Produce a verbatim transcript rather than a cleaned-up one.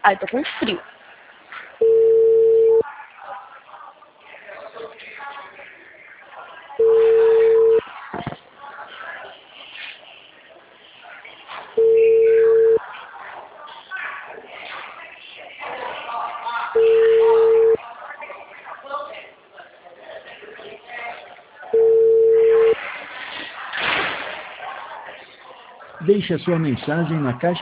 Ai, tô com frio. Deixe a sua mensagem na caixa